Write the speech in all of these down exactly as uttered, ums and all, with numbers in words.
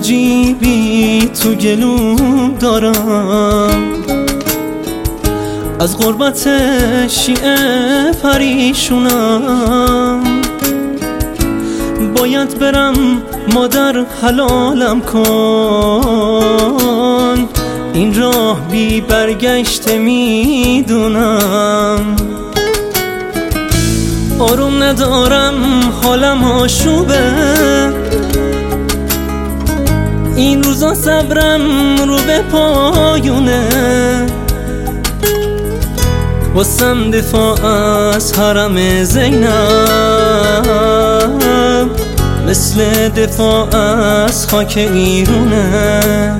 عجیبی تو گلوم دارم، از غربت شیعه پریشونم. باید برم مادر حلالم کن، این راه بی برگشت میدونم. آروم ندارم حالم آشوبه، این روزا صبرم رو به پایونه. واسم دفاع از حرم زینب، مثل دفاع از خاک ایرونه.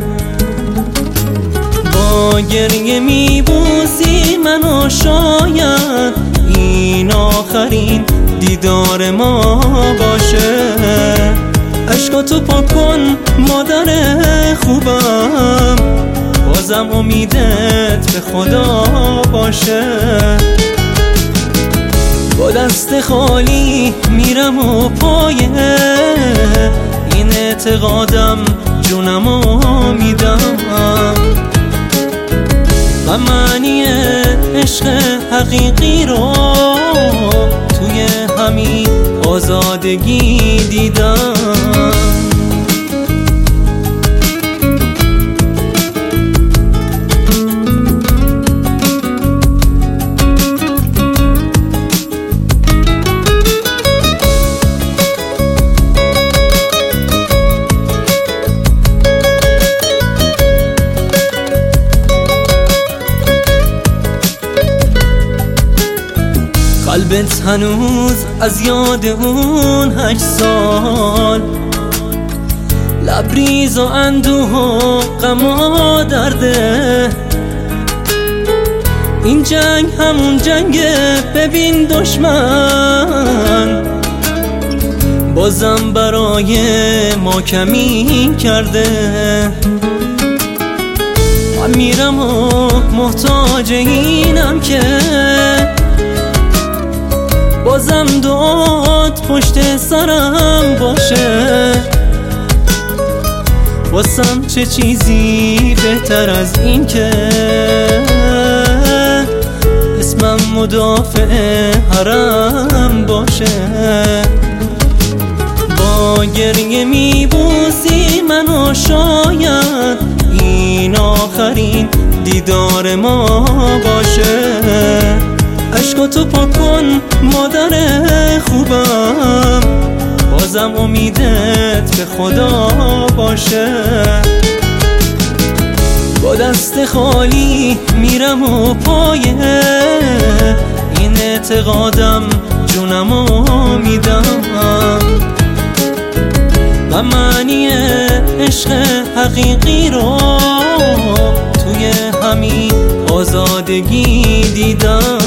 با گریه میبوسی منو، شاید این آخرین دیدار ما باشه. اشکاتو پاک کن مادر خوبم، بازم امیدت به خدا باشه. با دست خالی میرم و پایه این اعتقادم جونمو میدم. و معنی عشق حقیقی رو توی همین آزادگی دیدم. قلبت هنوز از یاد اون هشت سال، لبریز و اندوه و غم و درده. این جنگ همون جنگه، ببین دشمن بازم برای ما کمی کرده. من میرم و محتاج اینم که بازم دعات پشت سرم باشه. واسم چه چیزی بهتر از این که اسمم مدافع حرم باشه. با گریه میبوسی منو، شاید این آخرین دیدار ما باشه. اشکاتو پاک کن مادر خوبم، بازم امیدت به خدا باشه. با دست خالی میرم و پایه این اعتقادم جونمو میدم. و معنی عشق حقیقی رو توی همین آزادگی دیدم.